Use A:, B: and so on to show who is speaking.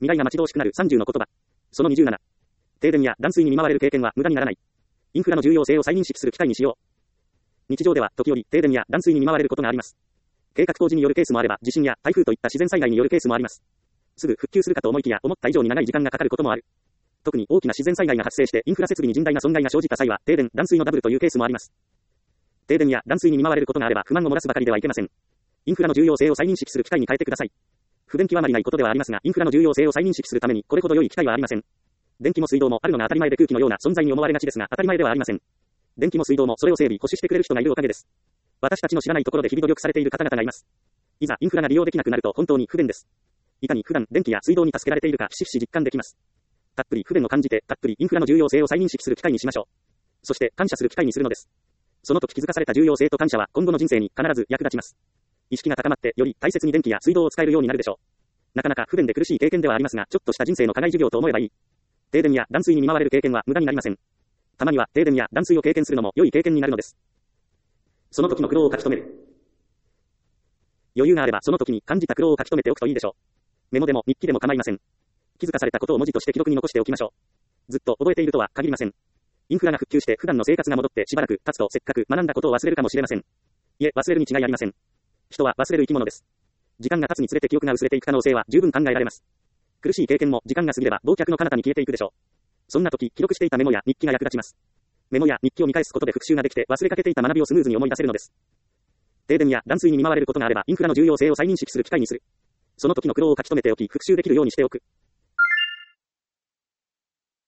A: 未来が待ち遠しくなる30の言葉。その27。停電や断水に見舞われる経験は無駄にならない。インフラの重要性を再認識する機会にしよう。日常では時折停電や断水に見舞われることがあります。計画工事によるケースもあれば、地震や台風といった自然災害によるケースもあります。すぐ復旧するかと思いきや、思った以上に長い時間がかかることもある。特に大きな自然災害が発生してインフラ設備に甚大な損害が生じた際は、停電、断水のダブルというケースもあります。停電や断水に見舞われることがあれば不満を漏らすばかりではいけません。インフラの重要性を再認識する機会に変えてください。不便極まりないことではありますが、インフラの重要性を再認識するためにこれほど良い機会はありません。電気も水道もあるのが当たり前で空気のような存在に思われがちですが、当たり前ではありません。電気も水道もそれを整備、保守してくれる人がいるおかげです。私たちの知らないところで日々努力されている方々がいます。いざインフラが利用できなくなると本当に不便です。いかに普段電気や水道に助けられているかひしひし実感できます。たっぷり不便を感じて、たっぷりインフラの重要性を再認識する機会にしましょう。そして感謝する機会にするのです。その時気づかされた重要性と感謝は今後の人生に必ず役立ちます。意識が高まってより大切に電気や水道を使えるようになるでしょう。なかなか不便で苦しい経験ではありますが、ちょっとした人生の課外授業と思えばいい。停電や断水に見舞われる経験は無駄になりません。たまには停電や断水を経験するのも良い経験になるのです。その時の苦労を書き留める。余裕があればその時に感じた苦労を書き留めておくといいでしょう。メモでも日記でも構いません。気づかされたことを文字として記録に残しておきましょう。ずっと覚えているとは限りません。インフラが復旧して普段の生活が戻ってしばらく経つとせっかく学んだことを忘れるかもしれません。いえ、忘れるに違いありません。人は忘れる生き物です。時間が経つにつれて記憶が薄れていく可能性は十分考えられます。苦しい経験も時間が過ぎれば忘却の彼方に消えていくでしょう。そんな時、記録していたメモや日記が役立ちます。メモや日記を見返すことで復習ができて忘れかけていた学びをスムーズに思い出せるのです。停電や断水に見舞われることがあればインフラの重要性を再認識する機会にする。その時の苦労を書き留めておき復習できるようにしておく。